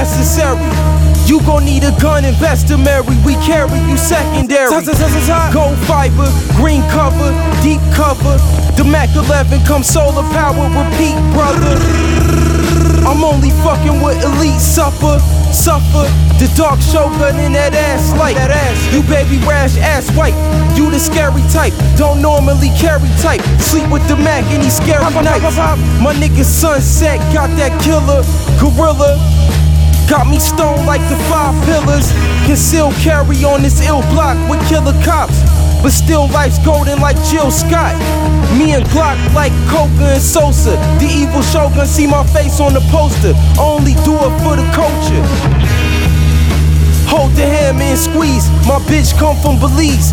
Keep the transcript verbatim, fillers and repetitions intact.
necessary. You gon' need a gun and Mary. We carry you secondary. Gold fiber, green cover, deep cover. The Mac eleven comes solar power, repeat, brother. I'm only fucking with elite supper, suffer. The dark shogun in that ass light. That ass. You baby rash, ass white. You the scary type, don't normally carry type. Sleep with the Mac and these scary nights. My nigga Sunset got that killer gorilla. Got me stoned like the five pillars. Conceal carry on this ill block with killer cops. But still life's golden like Jill Scott. Me and Glock like Coca and Sosa. The evil shogun see my face on the poster. Only do it for the culture. Hold the hammer and squeeze. My bitch come from Belize.